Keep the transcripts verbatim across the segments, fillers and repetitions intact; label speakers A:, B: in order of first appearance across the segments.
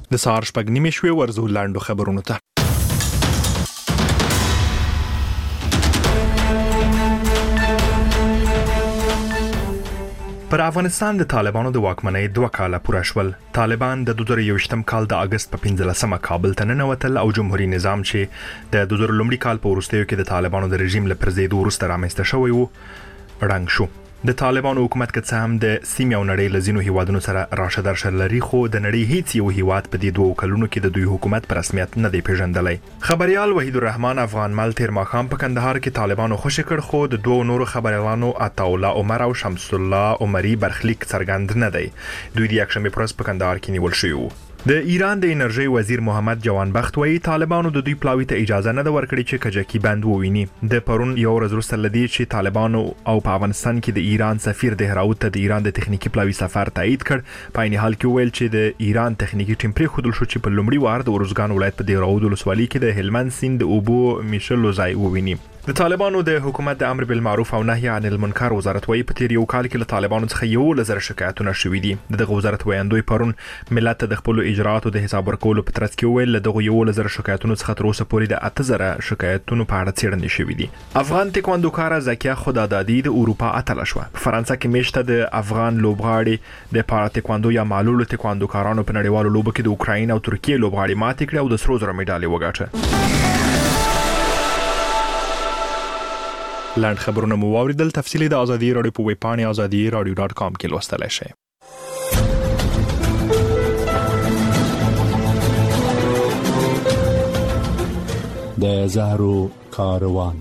A: د سهار شپږ نیمې شوې ورزو لاندو خبرونو ته. پر افغانستان د طالبانو د واکمنۍ دوه کاله پوره شول. طالبان د دوه زره یوویشتم کال د اگست په پنځلسمه کابل ته ننوتل او جمهوریت نظام چې د دوه زره لومړي کال په وروستیو کې د طالبانو د رژیم له پرځېدو وروسته رامنځته شوی و ړنګ شو. د طالبانو حکومت که څه هم د سیمې او نړۍ له ځینو هیوادونو سره راشه درشه لري، خو د نړۍ هیڅ یو هیواد په دې دوه کلونو کې د دوی حکومت په رسمیت نه دی پیژندلی. خبريال وحید الرحمن افغان مل تیر ماښام په کندهار کې طالبانو خوشی کړ، خو د دوه نورو خبريالانو عطاالله عمر او شمس الله عمري برخلیک څرګند نه دی. دوی د یکشنبه پرس په کندهار کې نیول شوي وو. د ایران د انرژي وزیر محمد جوان بخت وایي طالبانو د دوی پلاوي ته اجازه نه ده ورکړې چې کجکي بند وویني. د پرون یو ورځ وروسته لدی چې طالبانو او په افغانستان کې د ایران سفیر دهراوت ته د ایران د تخنیکی پلاوي سفر تایید کړ. په عین حال کې ویل چې د ایران تخنیکی ټیم پرې خودل شو چې په لومړي وار د ورزګان ولایت په دهراوت ولسوالۍ کې د هلمند سیند د اوبو میشلو ځای وویني. د طالبانو د حکومت د امر بالمعروف او نهي عن المنکر وزارت وایي په تیر یو کال کې له طالبانو څخه یو لزر شکایتونه شوي دي. دغه وزارت وایندوی پرون ملت د خپل اجراءاتو د حساب ورکولو په ترڅ کې ویل دغه یو لزر شکایتونو څخه تر اوسه پورې د اته زره شکایتونو په اړه څېړنې شوي دي. افغان تکواندوکار زکیه خدادادي د اروپا اتله شوه. په فرانسه کې میشته د افغان لوبغاړي د پارا تکواندو یا معلولو تکواندوکارانو په نړیوالو لوبو کې د اوکراین او ترکیې لوبغاړي ماتې کړې او د سرو زرو مډالۍ وګټله. لاند خبرونه مو واوریدل. تفصیلی د ازادي رادیو په ویب پاڼه ازادي رادیو ډاټ کام کې لوستلای شئ.
B: د زهرو کاروان.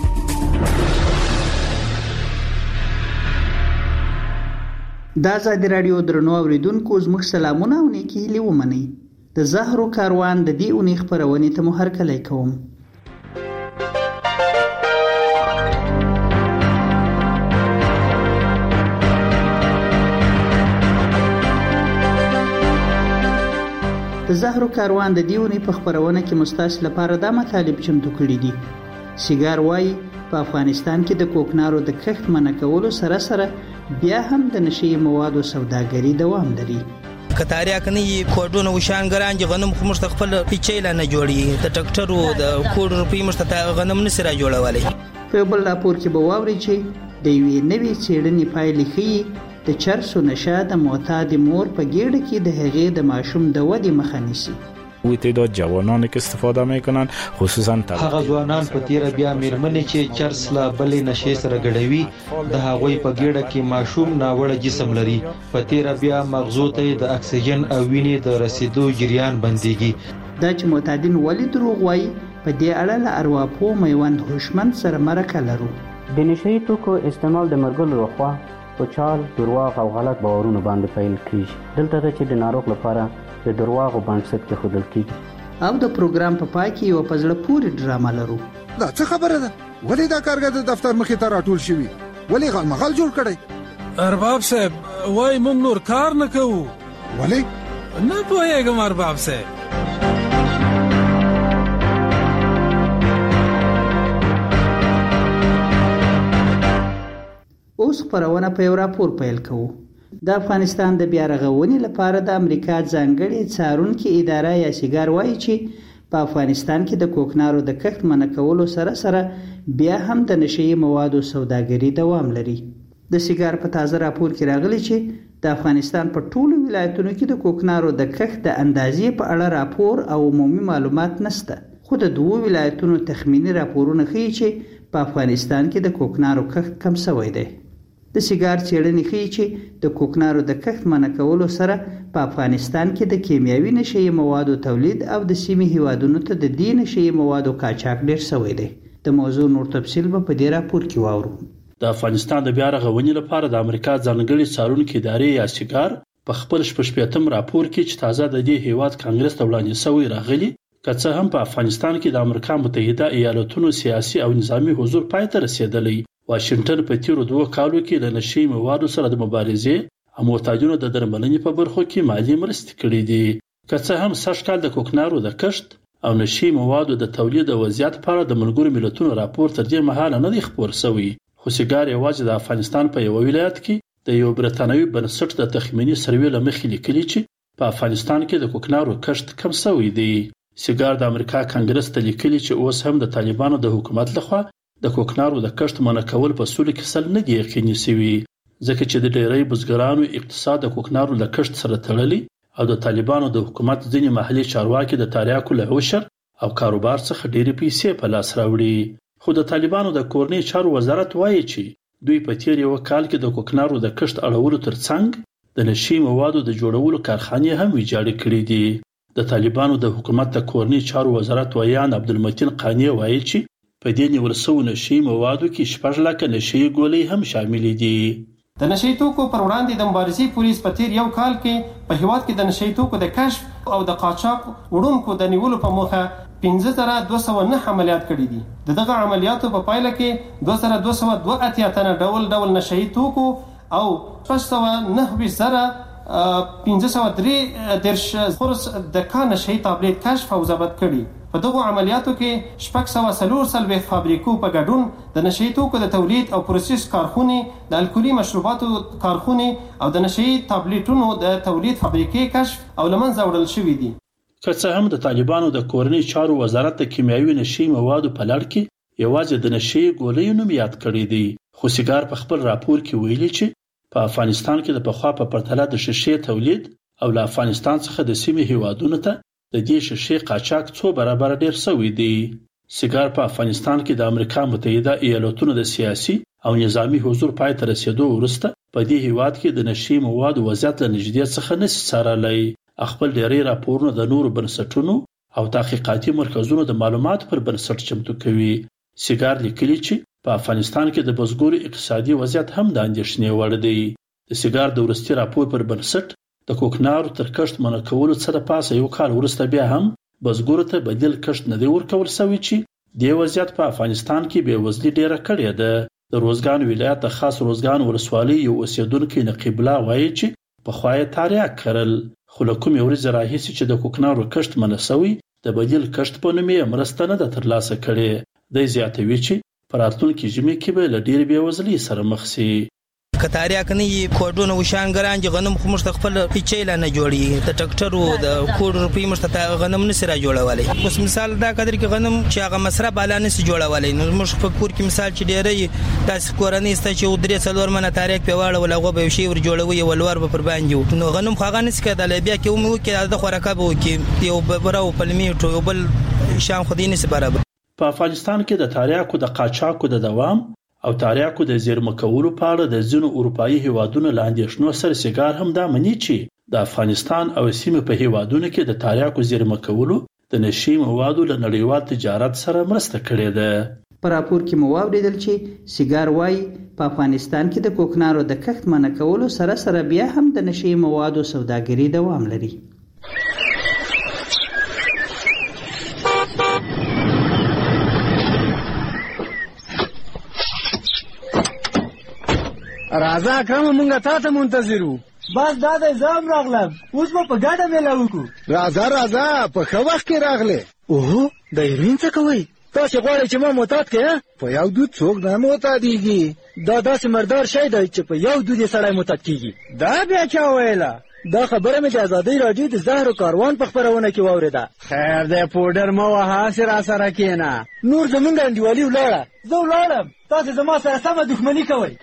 C: د ازادي رادیو درنو اوریدونکو زموږ سلامونه او نیکی هیلې ومنئ. د زهرو کاروان د دې اونۍ خپرونې ته مو هرکلی کوم. د زهرو کاروان د دیونی په خبرونه کې مستاس لپاره د مطالب چمتو کړي دي. سیګار وای په افغانستان کې د کوکنارو د کښت منع کولو سره سره بیا هم د نشي موادو سوداګري دوام لري.
D: کتاریا کني کوډونه وشان ګران چې غنم خو مستقبل پیچیلا نه جوړي د ټریکټرو د کوډ روپی مستته غنم نسره جوړولای.
C: په بل راپور کې به واوري چې د یوې نوې څېړنې پایلې ښیي د چرسو نشه د معتاد مور په ګیډه کې د هغې د ماشوم د ودې مخه نیسي.
E: و تعداد جوانانی که استفاده میکنن خصوصا
F: هغه ځوانان په تیر بیا میرمنې چې چرس لا بلې نشې سره ګډوي د هغوی په ګیډه کې ماشوم ناوړه جسم لري. په تیر بیا مغزو ته د اکسیجن او وینې د رسیدو جریان بنديږي.
C: دا چې معتادین ولې دروغ وایي په دې اړه له ارواپوه میوند هوشمند سره مرکه لرو.
G: د نشهیي توکو استعمال د مرګلو لخوا په چال، درواغ او غلط باورونو باندې پیل کیږي. دلته ده چې د ناروغ لپاره د درواغو بنسټ کې ښودل کیږي.
C: او د پروګرام په پای کې یو په زړه پورې ډرامه لرو.
H: دا څه خبره ده؟ ولې دا کارګر د دفتر مخې ته راټول شوي؟ ولې غلمغل جوړ کړی؟
I: ارباب صاحب وای موږ نور کار نه کوو.
H: ولې؟
I: نه پوهېږم ارباب صاحب.
C: اوس خبرونه په یو راپور پیل کوو. د افغانستان د بیا رغونې لپاره د امریکا ځانګړې څارونکې اداره یا سیګار وایي چې په افغانستان کې د کوکنارو د کښت منع کولو سره سره بیا هم د نشهیي موادو سوداګري دوام لري. د سیګار په تازه راپور کې راغلی چې د افغانستان په ټولو ولایتونو کې د کوکنارو د کښت د اندازې په اړه راپور او عمومي معلومات نشته. خو د دوه ولایتونو تخمینی راپورونه ښیي چې په افغانستان کې د کوکنارو کښت کم شوی دی. د سیګار څېړنې ښیي چې د کوکنارو د کښت منع کولو سره په افغانستان کې د کیمیاوي نشهیي موادو تولید او د سیمې هیوادونو ته د دې نشهیي موادو قاچاق ډېر شوی دی. د موضوع نور تفصیل به په دې راپور کې واورو.
J: د افغانستان د بیا رغونې لپاره د امریکا ځانګړې څارونکې ادارې یا سیګار په خپل شپږ شپېتم راپور کې چې تازه د دې هیواد کانګرس ته وړاندې شوی راغلی، که څه هم په افغانستان کې د امریکا متحده ایالاتونو سیاسي او نظامی حضور پای ته رسیدلی. واشنگټن په تیرو دوه کالو کې له نشهیي موادو سره د مبارزې او معتادینو د درملنې په برخو کې مالي مرستې کړې دي. که څه هم سږ کال د کوکنارو د کښت او نشهیي موادو د تولید او وضعیت په اړه د ملګرو ملتونو راپور تر دې مهاله نه دی خپور شوی، خو سیګار یوازې د افغانستان په یو ولایت کې د یو برتانوي بنسټ د تخمینی سروې له مخې لیکلي چې په افغانستان کې د کوکنارو کښت کم شوی دی. سیګار د امریکا کانګرس ته لیکلي چې اوس هم د طالبانو د حکومت لخوا د کوکنارو د کښت منع کول په سولې کې سل نه دی یقیني شوي، ځکه چې د ډېری بزګرانو اقتصاد د کوکنارو د کښت سره تړلی او د طالبانو د حکومت ځینې محلي چارواکي د تریاکو له عشر او کاروبار څخه ډېرې پیسې په لاس راوړي. خو د طالبانو د کورنۍ چارو وزارت وایي چې دوی په تیر یو کال کې د کوکنارو د کښت اړولو ترڅنګ د نشي موادو د جوړولو کارخانې هم ویجاړې کړې دي. د طالبانو د حکومت د کورنۍ چارو وزارت ویان عبدالمتین قانی وایي چې په دې نیول شوو نشي موادو کې شپږ لکه نشي ګولۍ هم شامل دي.
K: د نشي توکو پر وړاندې د مبارزې پولیس په تیر یو کال کې په هیواد کې د نشي توکو د کشف او د قاچاق وړونکو د نیولو په موخه پنځه زره دوه سوه نه عملیات کړي دي. د دغه عملیاتو په پایله کې دوه زره دوه سوه دوه اتیا تنه ډول ډول نشي توکو او شپږ سوه نهه ویشت زره پنځه سوه درې دېرش خورس د کا نشي تابلیت کشف او ضبط کړي. په دغو عملیاتو کې شپږ سوه څلور څلوېښت فابریکو په ګډون د نشي توکو د تولید او پروسس کارخونې، د الکولي مشروباتو کارخونې او د نشي تابلیټونو د تولید فابریکې کشف او له منځه وړل شوي دي.
J: که څه هم د طالبانو د کورنۍ چارو وزارت د کیمیاوي نشي موادو په لړ کې یوازې د نشي ګولۍ نوم یاد کړی دی، خو سیګار په خپل راپور کې ویلي چې په افغانستان کې د پخوا په پرتله د شیشې تولید او له افغانستان څخه د سیمې هیوادونو ته د دې شیشې قاچاق څو برابر ډیر شوی دی. سیګار په افغانستان کې د امریکا متحده ایالاتونو د سیاسي او نظامی حضور پای ته رسیدو وروسته په دې هیواد کې د نشي موادو وضعیت له نږدې څخه نشي څارلی. خپل ډیری راپورونه د نورو بنسټونو او تحقیقاتي مرکزونو د معلوماتو پر بنسټ چمتو کوي. سیګار لیکلي چې په افغانستان کې د بزګرو اقتصادي وضعیت هم د اندېښنې وړ دی. د سیګار د وروستي راپور پر بنسټ د کوکنارو تر کښت منع کولو څخه د پاسه یو کال وروسته بیا هم بزګرو ته بدیل کښت نه دی ورکول شوی چې دې وضعیت په افغانستان کې بېوزلي ډیره کړې ده. د روزګان ولایت د خاص روزګان ولسوالۍ یو اوسیدونکی نقیب الله وایي چې پخوا یې تریاک کرل، خو له کومې ورځې راهیسې چې د کوکنارو کښت منع شوی د بدیل کښت په نوم یې مرسته نه ده ترلاسه کړې. دی زیاتوي چې په راتلونکي ژمي کې به له ډېرې بېوزلۍ سره مخ شي.
D: که تاریاک نه وي کوډونه وشانګران چې غنم خو موږ خپل پیچې لا نه جوړي، د ټکټرو د کوډ روپۍ موږ ته غنم نسي را جوړولی. اوس مثال دا قدر کې غنم چې هغه مصرف بالا نسي جوړولی، نو موږ په کور کې مثال چې ډېری تاسو کورنۍ سته چې درې څلور منه تاریاک په واړه ول هغه به شي ور جوړوي ولور به پر باندې، نو غنم خو هغه نسي کېدلی. بیا کې مو کې د خوراکه به وکي یو براو پلمیټو یو بل شان خو دې نسي برابر.
J: په افغانستان کې د تاریاکو د قاچاقو د دوام او تاریاکو د زیرمه کولو په اړه د ځینو اروپایي هیوادونو له اندېښنو سره سیګار هم دا مني چې د افغانستان او سیمې په هیوادونو کې د تاریاکو زیرمه کولو د نشي موادو له نړیوال تجارت سره مرسته کړې ده.
C: په راپور کې مو واوریدل چې سیګار وايي په افغانستان کې د کوکنارو د کښت منع کولو سره سره بیا هم د نشي موادو سوداګري دوام لري.
L: راځه اکرم مونږه تا ته منتظر وو.
M: بس دا د زام راغلم، اوس به په ګډه میله وکړو.
L: راځه راځه په ښه وخت کې راغلې. اوهو د هیروین څه کوئ؟ تاسې غواړئ چې ما معتاد کړې؟ په یو دود څوک نه معتادېږي. دا داسې مردار شی دی چې په یو دود یې سړی معتاد کېږي. دا بیا چا ویله؟ دا خبره مې د ازادۍ راډیو د زهرو کاروان په خپرونه کې واورېده.
M: خیر دی پوډر مه وهه، هسې راسره کښېنه.
L: نور زمونږ انډیوالي ولاړه.
M: زه ولاړم، تاسې زما سره سمه دښمني کوئ.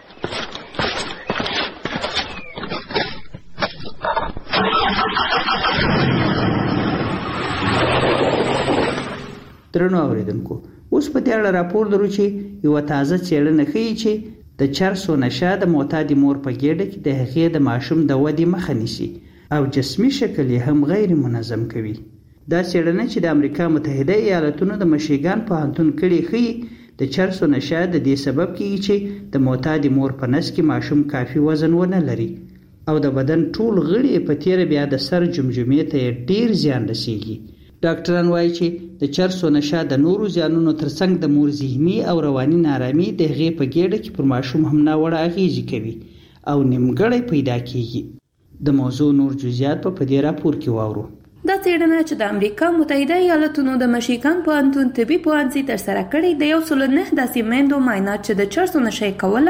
C: درنو اوریدونکو، اوس په دې اړه راپور درو چې یو تازه څېړنه ښیي چې د چرسو نشه د معتادې مور په ګېډه کې د هغې د ماشوم د ودې مخه نیسي او جسمي شکل یې هم غیر منظم کوي. دا څېړنه چې د امریکا متحده ایالاتونو د مشیګان پوهنتون کړې ښیي د چرسو نشه د دې سبب کیږي چې د معتادې مور په نس کې ماشوم کافي وزن ونه لري او د بدن ټول غړي په تیره بیا د سر جمجمې ته ډیر زیان رسیږي. ډاکټران وایي چې د چرسو نشه د نورو زیانونو ترڅنګ د مور ذهني او رواني نارامي د هغې په ګېډه کې پر ماشوم هم ناوړه اغېزې کوي او نیمګړی پیدا کیږي. د موضوع نور جزئیات په دې راپور کې واورو.
N: دا څېړنه چې د امریکا متحده ایالاتونو د مشیګان پوهنتون طبي پوهنځي ترسره کړې د یو سل نه داسې میندو معاینات چې د چرسو نشه یې کوله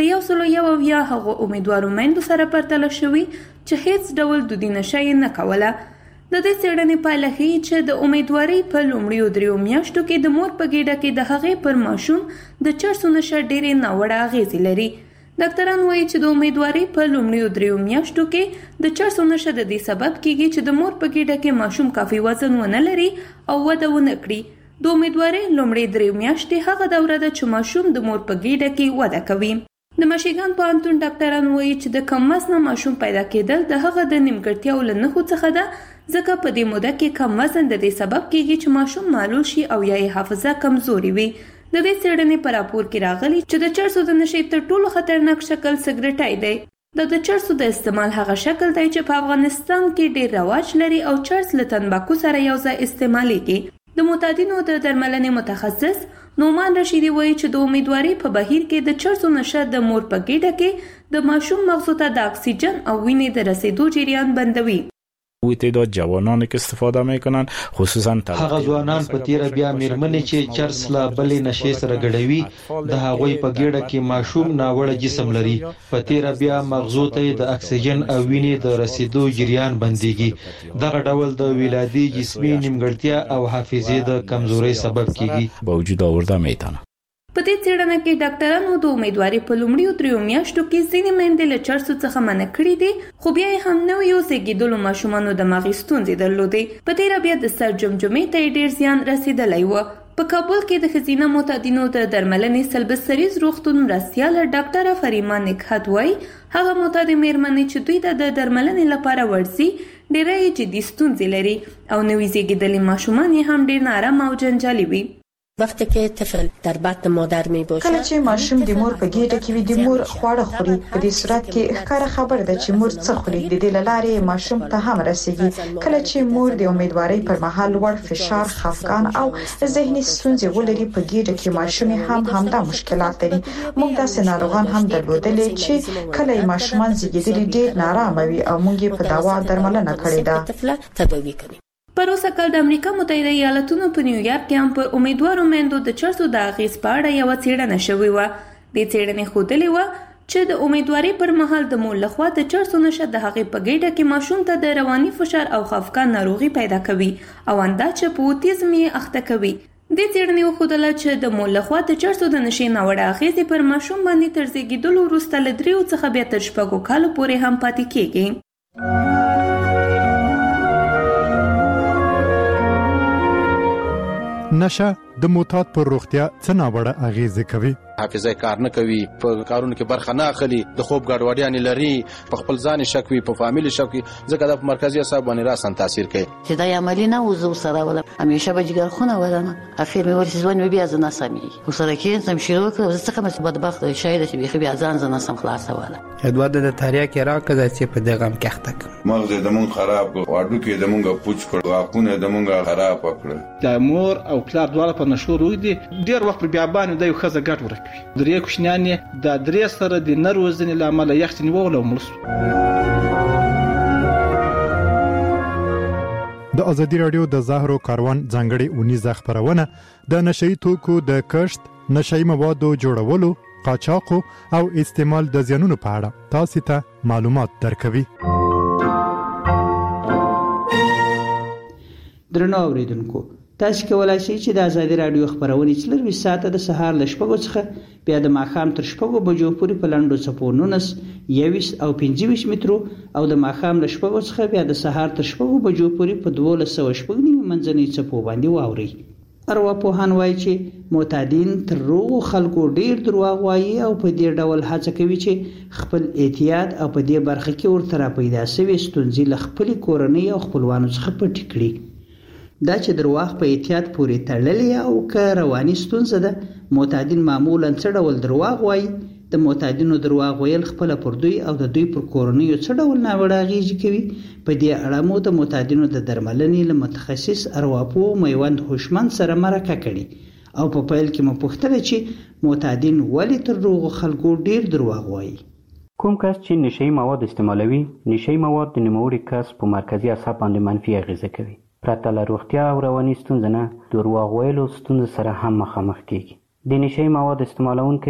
N: له یو سلو یو اویا هغو امیدوارو میندو سره پرتله شوي چې هیڅ ډول دودي نشه یې نه کوله. د دې څېړنې پایله ښیي چې د امیدوارۍ په لومړیو دریو میاشتو کې د مور په ګېډه کې د هغې پر ماشوم د چرسو نشه ډېرې ناوړه اغېزې لري. ډاکټران وایي چې د امیدوارۍ په لومړیو دریو میاشتو کې د چرسو نشه د دې سبب کیږي چې د مور په ګېډه کې ماشوم کافي وزن ونه لري او وده ونه کړي. د امیدوارۍ لومړۍ درې میاشتې هغه دوره ده چې ماشوم د مور په ګېډه کې وده کوي. د مشیګان پوهنتون ډاکټران وایي چې د کم وزنه ماشوم پیدا کېدل د هغه د نیمګړتیاو له نښو څخه ده، ځکه په دې موده کې کم وزن د دې سبب کېږي چې ماشوم معلول شي او یا یې حافظه کمزوري وي. د دې څېړنې په راپور کې راغلي چې د چرسو د نشې تر ټولو خطرناک شکل سګرټای دی. دا د چرسو د استعمال هغه شکل دی چې په افغانستان کې ډېر رواج لري او چرس له تنباکو سره یو ځای استعمالیږي. د معتادینو د درملنې متخصص نومان رشیدي وایي چې د امیدوارۍ په بهیر کې د چرسو نشه د مور په ګېډه کې د ماشوم مغزو ته د اکسیجن او وینې د رسیدو جریان بندوي.
E: وی تعداد جوانانی که استفاده میکنن خصوصا
F: هغه ځوانان په تیر بیا میرمنې چې چرس لا بلې نشې سره ګډوي د هغوی په ګېډه کې ماشوم ناوړه جسم لري. په تیر بیا مغزو ته د اکسیجن او وینې د رسیدو جریان بنديږي. دغه ډول د ولادي جسمي نیمګړتیا او حافظې د کمزورۍ سبب کیږي.
E: به وجود آورده میتونه.
N: په دې څېړنه کې ډاکټرانو د امیدوارۍ په لومړیو دریو میاشتو کې ځینې میندې له چرسو څخه منع کړي دي، خو بیا یې هم نویو زېږېدلو ماشومانو دماغي ستونزې درلودې. په تېره بیا د سر جمجمې ته یې ډېر زیان رسېدلی و. په کابل کې د ښځینه معتادینو د درملنې سلبستریز روغتون مرستیاله ډاکټره فریما نکهت وایي هغه معتادې میرمنې چې دوی ته د درملنې لپاره ورځي ډېری یې جدي ستونزې لري او نوي زېږېدلي ماشومان یې هم ډېر نارامه او جنجالي وي.
O: وقتی که طفل در بطن مادر می باشه
P: کله چې ماشوم د مور په ګېډه کې وي د مور خواړه خوري، په دې صورت کې ښکاره خبر ده چې مور څه خوري. د دې لارې ماشوم ته هم رسیږي. کله چې مور د امیدوارۍ پر مهال لوړ فشار، خفګان او ذهني ستونزې ولري، په ګېډه کې ماشوم هم همدا مشکلات لري. موږ داسې ناروغان هم درلودلې چې کله ماشومان زیږیدلي ډېر نارامه وي او موږ یې په دوا درملنه کړې ده.
N: پروسه کال د امریکا متحده ایالاتونو په نیویارک کې هم په امیدوارو میندو د چرسو د اغېز په اړه یوه څېړنه شوې وه. دې څېړنې ښودلې وه چې د امیدوارۍ پر مهال د مور لخوا د چرسو نشه د هغې په ګېډه کې ماشوم ته د رواني فشار او خفګان ناروغي پیدا کوي او انداچه په اوتیزم یې اخته کوي. دې څېړنې وښودله چې د مور لخوا د چرسو د نشې ناوړه اغېزې پر ماشوم باندې تر زېږېدلو وروسته له دریو څخه بیا تر شپږو کالو پورې هم پاتې کېږي.
Q: نشه د معتاد پر روغتیا څه ناوړه اغېزې کوي؟
R: حافظه کار نه کوي، په کارونو کې برخه نه اخلي، د خوب ګډوډیاں لري، په خپل ځان شک وي، په فامیل شک وي، ځکه د مرکزي اعصاب باندې راسن تاثیر کوي.
S: چې دا عملی نه وزو سره ولا همیشه به جګر خونه ودانه اخر مې ورسې ځوان بیا ځنه سمي وسره کې سم شروع کړ زه څنګه مې بدبخت شاید چې بیا بیا ځان ځنه سم خلاص ولا
T: ادواد د تاریخ کې راکړه چې په دغه کې اخته
U: مغز د مون خراب کړ، واډو کې د مونږه پوچ کړ، واپونه د مونږه خراب کړ.
V: د مور او پلار دواړه په نشو روي دي ډیر وخت پر بیا باندې د یو خزه ګټ ورکوي. درې کوشنیان د درې سره د نروزنې لامل یخت نیول او ملسو.
Q: د ازادي رادیو د زهرو کاروان ځانګړي اونیزه خبرونه د نشئی توکو د کشت، نشئی موادو جوړولو، قاچاق او استعمال د زیانونو په اړه تاسو ته معلومات درکوي.
C: درنو اوریدونکو، تاسو کولای شئ چې د ازادي رادیو خبرونه څلور ساعته د سهار ل شپږو څخه بیا د ماښام تر شپږو بجو پورې په لاندو صفو نونس یویس او پنځه مترو او د ماښام ل شپږو څخه بیا د سهار تر شپږو بجو پورې په دولس سوه شپږ نیمې منځنۍ صفو باندې واورئ. ارواپوهان وایي چې معتادین تر روغو خلکو ډیر دروغ وایي او په دې ډول هڅه کوي چې خپل احتیاط او په دې برخه کې ورته را پیدا شوي ستونزې له خپلې کورنۍ او خپلوانو څخه پټې کړي. دا چې درواغ په احتیاط پورې تړلې او که رواني ستونزه ده، معتادین معمولا څه ډول درواغ وایي. د معتادینو درواغ ویل خپله پر دوی او د دوی پر کورنیو څه ډول ناوړه اغېزې کوي. په دې اړه مو د معتادینو د درملنې له متخصص ارواپوه میوند هوشمند سره مرکه کړې او په پیل کې مو پوښتنه چې معتادین ولې تر روغو خلکو ډیر درواغ وایي.
G: کوم کس چې نشئی مواد استعمالوي، نشئی مواد د نوموړي کس په مرکزي اعصاب باندې منفي اغېزه کوي. پرته له روغتیا او رواني ستونزې نه درواغ ویلو ستونزې سره هم مخامخ کیږي. د نشئی مواد استعمالونکي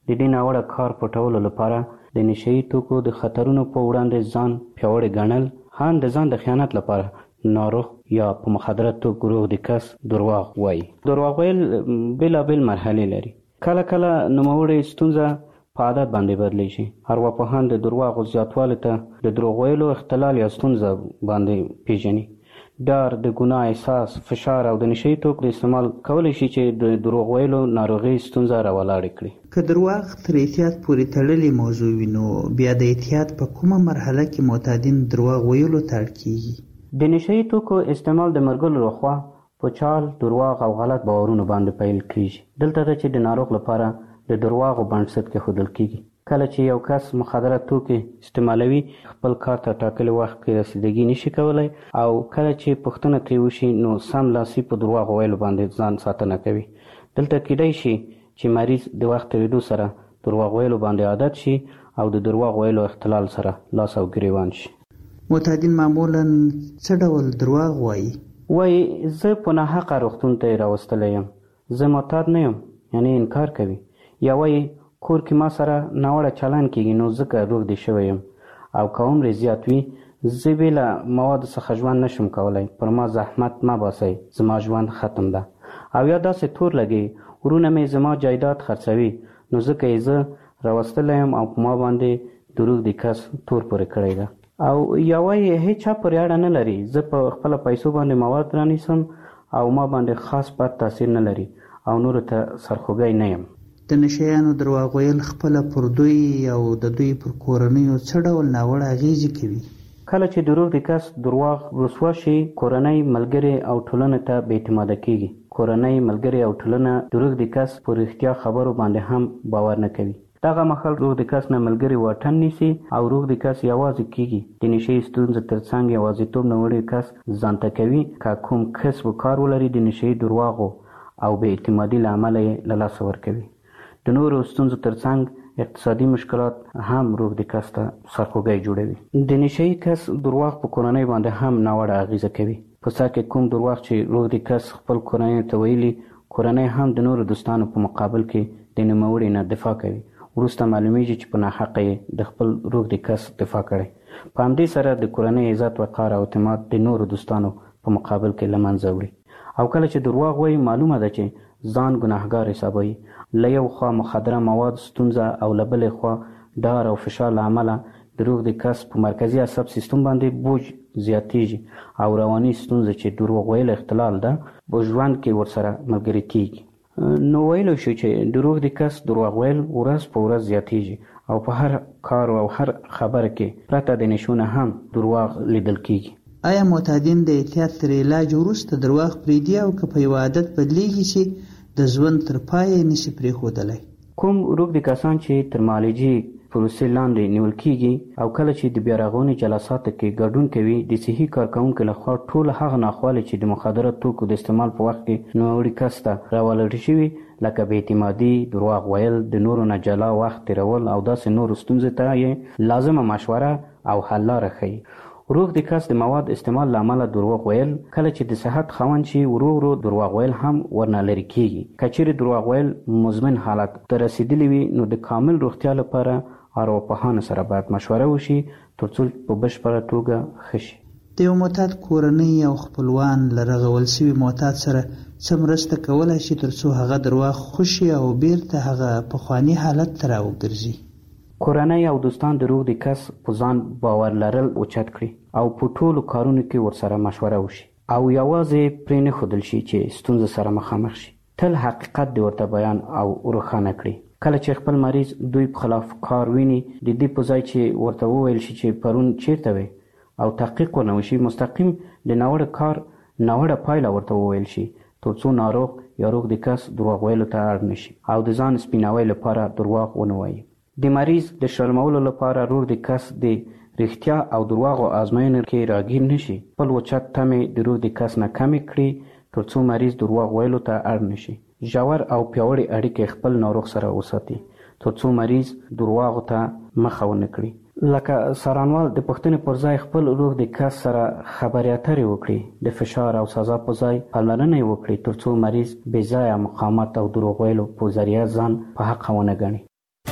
G: د دې ناوړه کار پټولو لپاره د نشهیي توکو د خطرونو په وړاندې ځان پیاوړی ګڼل، هم د ځان د خیانت لپاره ناروغ یا په مخدره توکو روغ د کس درواغ وایي. درواغ ویل بېلابېل مرحلې لري. کله کله نوموړې ستونزه په عادت باندې بدلی شي. ارواپوهان د درواغو زیاتوالي ته د دروغ ویلو اختلال یا ستونزه باندې پیژني. ډار، د ګناه احساس، فشار او د نشهیي توکو استعمال کولی شي چې د دروغ ویلو ناروغي ستونزه راولاړه کړي.
C: که درواغ تر احتیاط پورې تړلې موضوع وي نو بیا د احتیاط په کومه مرحله کې معتادین درواغ ویلو ته اړ کیږي؟
G: د نشهیي توکو استعمال د مرګلو لخوا په چال، درواغ او غلط باورونو باندې پیل کیږي. دلته ده چې د ناروغ لپاره د درواغو بنسټ کېښودل کیږي. کله چې یو کس مخدره توکي استعمالوي، خپل کار ته ټاکلي وخت کې رسیدګي نشي کولی، او کله چې پوښتنه ترې وشي نو سملاسي په درواغو ویلو باندې ځان ساتنه کوي. دلته کیدای شي چې مریض د وخت تېرېدو سره درواغ ویلو باندې عادت شي او د درواغ ویلو اختلال سره لاس او ګریوان شي.
C: معتادین معمولا څه ډول درواغ وایي؟
G: وایي زه په ناحقه روغتون ته یې راوستلی یم، زه معتاد نه یم، یعنې انکار کوي. یا وایي کور کې ما سره ناوړه چلند کېږي نو ځکه روغ دی شوی یم، او که عمر زیات وي زه بې له موادو څخه ژوند نشم کولی، پر ما زحمت مه باسئ، زما ژوند ختم ده. او یا داسې تور لګي ورونه مې زما جایداد خرڅوي نو ځکه یې زه راوستلی یم او په ما باندې د روغ دی کس تور پورې کړی ده. او یا وایي هیڅ چا پورې اړه نه لري، زه په خپله پیسو باندې مواد رانیسم او ما باندې خاص بد تاثیر نه لري او نورو ته سرخوږی نه یم.
C: د نشیانو درواغ ویل خپله پر دوی او د دوی پر کورنیو څه ډول ناوړه اغیزې کوي؟
G: کله چې د روغ د کس درواغ رسوا شي، کورنۍ، ملګري او ټولنې ته بې اعتماده کیږي. کورنۍ، ملګري او ټولنه د روغ د کس پر رښتیا خبرو باندې هم باور نه کوي. دغه مهال روغ د کس نه ملګري واټن نیسي او روغ د کس یوازې کیږي. د نشهیي ستونزې ترڅنګ یوازیتوب نوړی کس ځانته کوي. که کوم کسب و کار ولري، د نشهیي درواغو او بې اعتمادي له امله یې له لاسه ورکوي. د نورو ستونزو ترڅنګ اقتصادي مشکلات هم روغ د کس ته سرخوږی جوړوي. د نشهیي کس درواغ په کورنۍ باندې هم ناوړه اغیزه کوي. په سر کې کوم درواغ چې روغ د کس خپل کورنۍ ته ویلي، کورنۍ هم د نورو دوستانو په مقابل کې د نوموړي نه دفاع کوي. وروسته معلومیږي چې په ناحقه یې د خپل روغ د کس دفاع کړی. په همدې سره د کورنۍ عزت، وقار او اعتماد د نورو دوستانو په مقابل کې له منځه وړي. او کله چې درواغ وایي، معلومه ده چې ځان ګناهګار حسابوي. له یو خوا مخدره مواد ستونزه او له بلې خوا ډار او فشار له امله د روغ د کس په مرکزي عصب سیستم باندې بوج زیاتیږي او رواني ستونزه چې دروغ ویل اختلال ده په ژوند کې ورسره ملګري کیږي. نو ویلو شو چې د روغ د کس دروغ ویل ورځ په ورځ زیاتیږي او په هر کار او هر خبره کې پرته د نشونه هم دروغ لیدل کیږي.
C: آیا معتادین د احتیاط تر علاج وروسته درواغ پرېږدي او که په یو عادت بدلیږي چې د ژوند تر پایه نشي پرېښودلی؟
G: کوم روغ د کسان چې تر معالجې پروسې لاندې نیول کیږي او کله چې د بیا رغونې جلساتو کې ګډون کوي، د صحي کارکوونکو لخوا ټول هغه ناخوالې چې د مخدره توکو د استعمال په وخت کې نوموړي کس ته راولړل شوي، لکه بې اعتمادي، درواغ ویل، د نورو نه جلا وخت تېرول او داسې نورو ستونزو ته یې لازمه مشوره او حل لاره ښیي. روغ د کس د مواد استعمال له امله دروغ ویل کله چې د صحت خاوند شي، ورو ورو دروغ ویل هم ورنه لرې کیږي. که چیرې دروغ ویل مزمن حالت ته رسیدلی وي نو د کامل روغتیا لپاره ارواپوهانو سره باید مشوره وشي ترڅو په بشپړه توګه ښه شي.
C: د یو معتاد کورنۍ او خپلوان له رغول شوي معتاد سره څه مرسته کولی شي ترڅو هغه درواغ خوشي او بیرته هغه پخواني حالت ته راوګرځي؟
G: کورنۍ او دوستان د روغ د کس په ځان باور لرل اوچت کړي او په ټولو کارونو کې ورسره مشوره وشي او یوازې پرې نه ښودل شي چې ستونزه سره مخامخ شي. تل حقیقت د ورته بیان او روښانه کړي. کله چې خپل مریض دوی په خلاف کار ویني، د دې په ځای چې ورته وویل شي چې پرون چیرته وي او تحقیق ورنه وشي، مستقیم د ناوړه کار ناوړه پایله ورته وویل شي ترڅو ناروغ یا روغ د کس دروغ ویلو ته اړ نشي او د ځان سپیناوي لپاره دروغ ونه وایي. د مریض د شرمولو لپاره روغ د کس د رښتیا او درواغو آزموینو کې راګیر نشي. خپل اوچت تمې د روغ د کس نه کمې کړي ترڅو مریض دروغ ویلو ته اړ نشي. ژور او پیاوړې اړیکې خپل ناروغ سره وساتي ترڅو مریض درواغو ته مخه ونه کړي. لکه څارنوال د پوښتنې پر ځای خپل روغ د کس سره خبرې اترې وکړي، د فشار او سزا په ځای پاملرنه یې وکړي ترڅو مریض بې ځایه مقاومت او دروغ ویلو په ذریعه ځان په حق ونه ګڼي.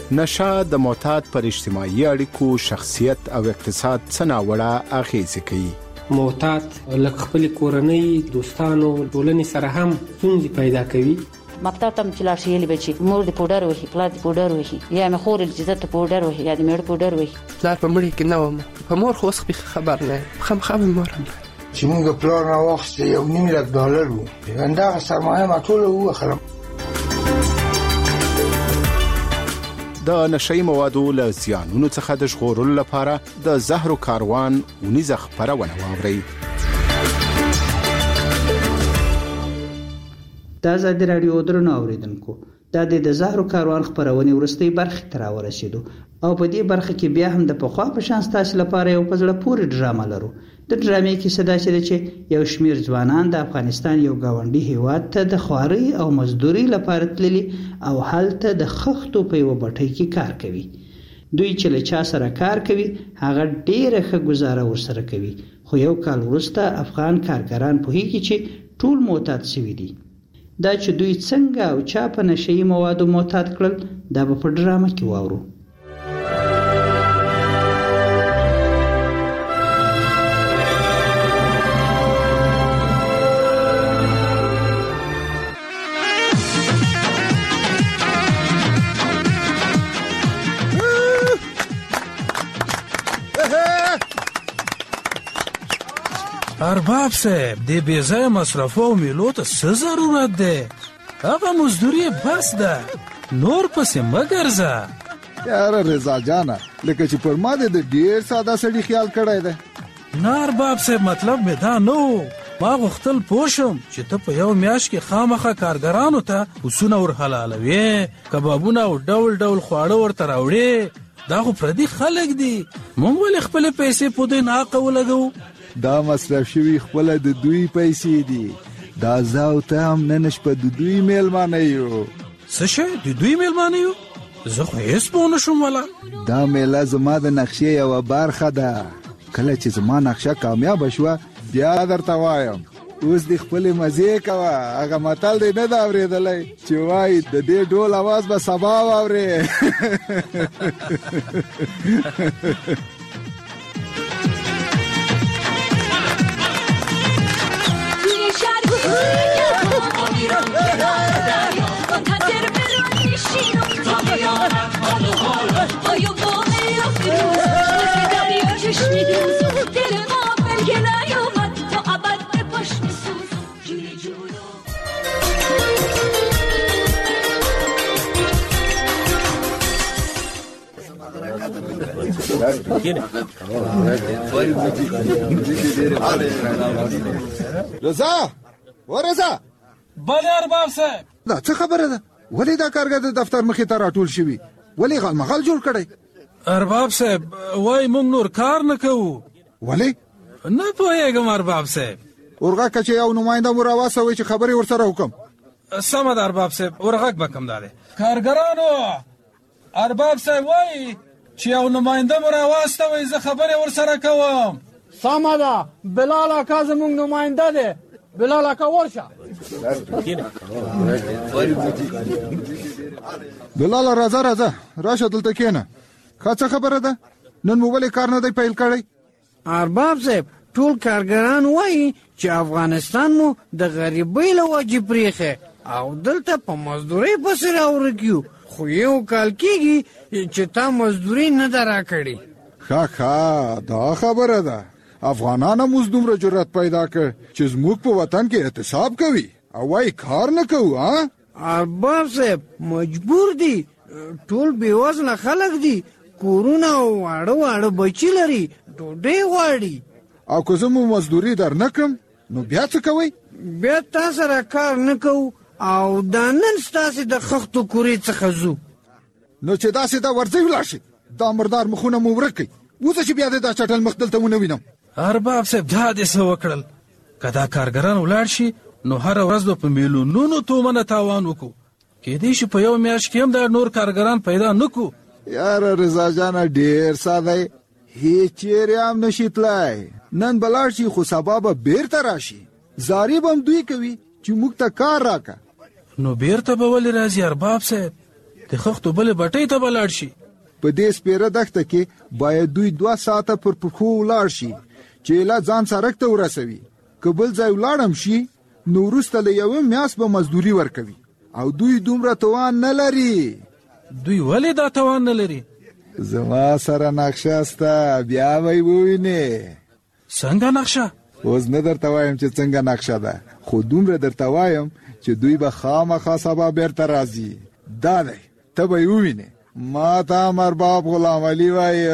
A: نشه د معتاد پر اجتماعي اړیکو، شخصیت او اقتصاد څه ناوړه اغیزې کوي.
B: معتاد لکه خپل کورنۍ، دوستانو، ټولنې سره هم ستونزې پیدا کوي.
S: مکتب ته چې لاړ شي یلی به چې مور دې پوډر وهي، پلار دې پوډر وهي، یا مې خور چې زه ته پوډر وهي، یا د مېړه پوډر وهي.
T: پلار په مړي کې نه وم، په مور خو اوس خبر نه یم، خامخا مې مور هم
W: چې موږ پلار راواخیسته یو نیم لک ډالر و، همدغه سرمایه ما ټوله ووخلم.
A: د نشئی موادو له زیانونو څخه د ژغورلو لپاره د زهرو کاروان اونیزه خپرونه واورئ.
C: د ازادي راډیو درنو اوریدونکو، دا د زهرو کاروان خپرونې وروستۍ برخې ته راورسېدو او په دې برخه کې بیا هم د پخوا په شان ستاسو لپاره یو په زړه پورې ډرامه لرو. د ډرامې کیسه داسې ده چې یو شمېر ځوانان د افغانستان یو ګاونډي هیواد ته د خوارۍ او مزدورۍ لپاره تللي او هلته د خښتو په یوه بټۍ کې کار کوي. دوی چې له چا سره کار کوي هغه ډېره ښه ګزاره ورسره کوي، خو یو کال وروسته افغان کارګران پوهېږي چې ټول معتاد شوي دي. دا چې دوی څنګه او چا په نشهیي موادو معتاد کړل دا به په ډرامه کې واورو.
I: ارباب صاحب د بې ځایه مصرفو او میلو ته څه ضرورت دی؟ هغه مزدوري بس ده، نور پسې مه ګرځه.
H: یاره رضا جانه، لکه چې پر ما دې د ډېر ساده سړي خیال کړی دی.
I: نه ارباب صاحب، مطلب مې دا نه و. ما غوښتل پوه شم چې ته په یو میاشت کې خامخا کارګرانو ته پسونه ور حلالوې، کبابونه او ډول ډول خواړه ورته راوړې. دا خو پردي خلک دي، موږ ولې خپلې پیسې په دوی ناحقه ولګوو؟
H: دا مصرف شوي خپله د دوی پیسې دي. دا زه او ته هم نن شپه د دوی میلمانه یو.
I: څه شی د دوی میلمانه یو؟ زه خو هېڅ پوه نه شوم. والا
H: دا میله زما د نقشې یوه برخه ده. کله چې زما نقشه کامیابه شوه بیا درته وایم. اوس دې خپلې مزې کوه. هغه متل دی نه ده اورېدلی چې وایي د دې ډول اواز به سبا واورې. رضا و رضا،
I: بله ارباب صاحب.
H: دا څه خبره ده؟ ولې دا کارګر د دفتر مخې ته راټول شوي؟ ولې غالمغال جوړ کړی؟
I: ارباب صاحب وای موږ نور کار نه کوو.
H: ولې؟
I: نه پوهېږم ارباب صاحب.
H: ورغه که چې یو نماینده مو راواستوئ چې خبرې ورسره وکړم.
I: سمه ده ارباب صاحب، ورغږ به کوم دا دی. کارګرانو، ارباب صاحب وایي چې یو نماینده مو راواستوئ، زه خبرې ورسره کوم.
M: سمه ده، بلال اکا زموږ نماینده دی. بلال اکا ورشه.
H: بلال راځه راځه، راشه دلته کښېنه. ښه څه خبره ده؟ نن مو ولې کار نه دی پیل کړی؟
M: ارباب صاحب ټول کارګران وایي چې افغانستان مو د غریبۍ له وجې پرېښی او دلته په مزدورۍ پسې راورکیو، خو یو کال کېږي چې تا مزدوري نه ده راکړې.
H: ښه ښه، دا خبره ده. افغانان هم اوس دومره جرأت پیدا کړ چې زموږ په وطن کې اعتصاب کوي او وایي کار نه کوو. ها
M: ارباب صاحب مجبور دي، ټول بېوزله خلک دي، کورونه او واړه واړه بچي لري، ډوډۍ غواړي.
H: او که زه مو مزدوري در نه کړم نو بیا څه کوئ؟
M: بیا تا سره کار نه کوو او دا نن ستاسې د خښتو کورې څخه ځو.
H: نو چې داسې دا ورځئ ولاړ شئ، دا مردار مخونه مو ورک کړئ. وځه چې بیا دې دا چټل مخ دلته ونه وینم.
I: ارباب صاحب دا دې څه وکړل؟ که دا کارګران ولاړ شي نو هره ورځ به په میلیونونو تومنه تاوان وکړو. کېدای شي په یو میاشت کې هم دا نور کارګران پیدا نه کړو.
H: یاره رضا جانه ډېر ساده، هېڅ چیرې هم نشي تللی. نن به لاړ شي خو سبا به بیرته راشي. زاري به هم دوی کوي چې موږ ته کار راکړه.
I: نو بیرته به ولې راځي ارباب صاحب؟ د خښتو بلې بټۍ ته به لاړ شي.
H: په دې سپېره دښته کې باید دوی دوه ساعته پر پښو ولاړ شي چې ایله ځان سړک ته ورسوي. که بل ځای ولاړم شي نو وروسته له یوه میاشت به مزدوري ورکوي او دوی دومره توان نه لري.
I: دوی ولې دا توان نه لري؟
H: زما سره نقشه سته، بیا به یې ووینې.
I: څنګه نقشه؟
H: اوس نه درته وایم چې څنګه نقشه ده، خو دومره درته وایم چې دوی به خامخا سبا بیرته راځي. دا دی، ته به یې ووینې. ما ته امرباب غلام علي وایي.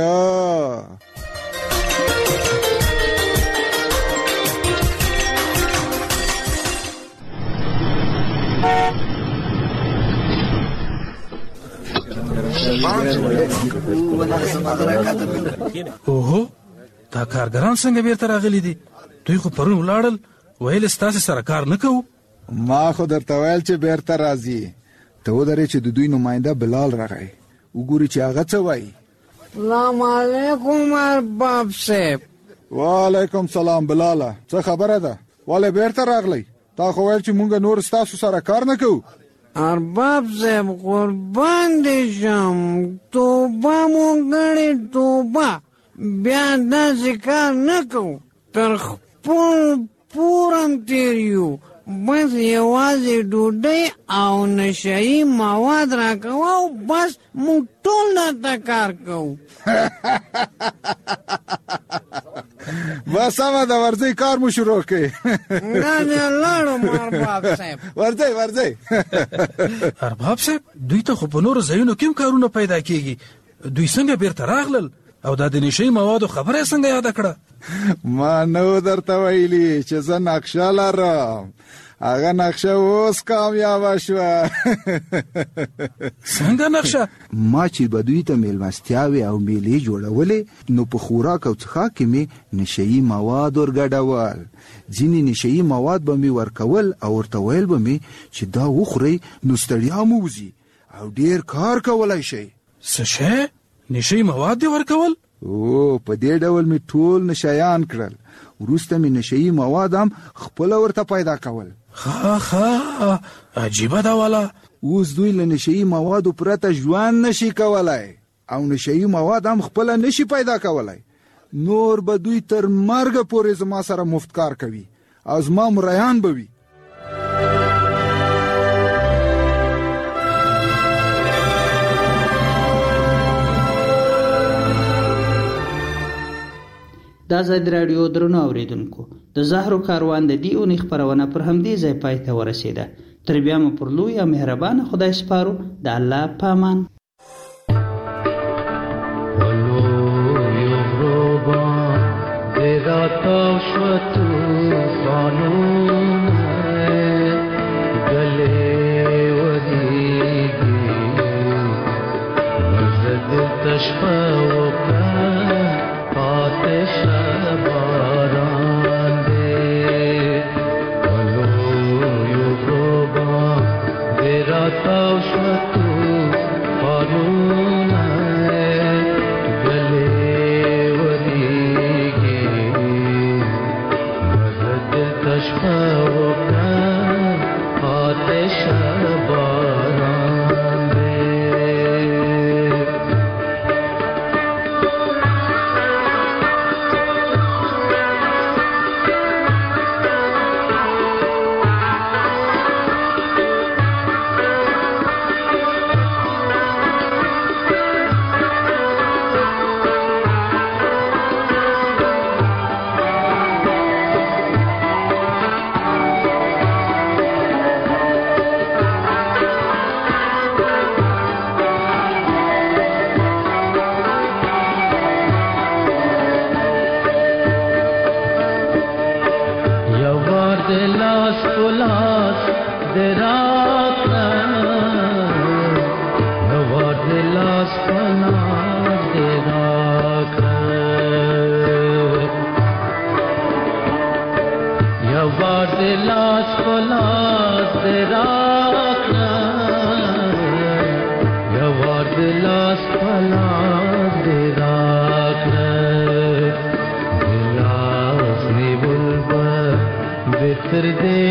I: اوهو، دا کارګران څنګه بیرته راغلي دي؟ دوی خو پرون ولاړل، ویل ستاسې سره کار نه کوو.
H: ما خو درته ویل چې بیرته راځي. ته ودرې چې د دوی نماینده بلال راغی، وګوري چې هغه څه وایي.
M: سلام علیکم ارباب صاحب.
H: وعلیکم سلام بلاله، څه خبره ده؟ ولې بیرته راغلی؟ تا خو ویل چې مونږ نور ستاسو سره کار نه کوو.
M: ارباب صاحب قربان دې شم، توبه مو ګڼې توبه، بیا داسې کار نه کوو. تر خپل پورم تېر یو، بس یوازې ډوډۍ او نشهیي مواد راکوه او بس موږ ټول درته کار کوو.
H: بس سمه ده، ورځئ کار مو شروع کړئ.
M: دا دې لاړم ارباب صاحب.
H: ورځئ ورځئ.
I: ارباب صاحب، دوی ته خو په نورو ځایونو کې هم کارونه پیدا کېږي. دوی څنګه بیرته راغلل او دا د نشهیي موادو خبره یې څنګه یاده کړه؟
H: ما نو درته ویلي چې زه نقشه لرم. هغه نقشه اوس کامیابه شوه.
I: څنګه نقشه؟
A: ما چې به دوی ته میلمستیاوې او میلې جوړولې، نو په خوراک او څښاک کې مې نشهیي مواد ورګډول. ځینې نشهیي مواد به مې ورکول او ورته ویل به مې چې دا وخورئ نو ستړیا مو وځي او ډېر کار کولی شئ.
I: څه شی؟ نشهیي مواد دې ورکول؟
H: او په دې ډول مې ټول نشیان کړل. وروسته مې نشهیي مواد هم خپله ورته پیدا کول.
I: ښه ښه، عجیبه ده والا.
H: اوس دوی له نشهیي موادو پرته ژوند نشي کولی او نشهیي مواد هم خپله نشي پیدا کولی. نور به دوی تر مرګه پورې زما سره مفت کار کوي او زما مریان به وي.
C: دا ځای د راډیو درنو اوریدونکو، د زهرو کاروان د دې اونۍ خپرونه پر همدې ځای پای ته ورسېده. تر بیا مو پر لوی او مهربانه خدای سپارو. د الله په امان.
D: कर दे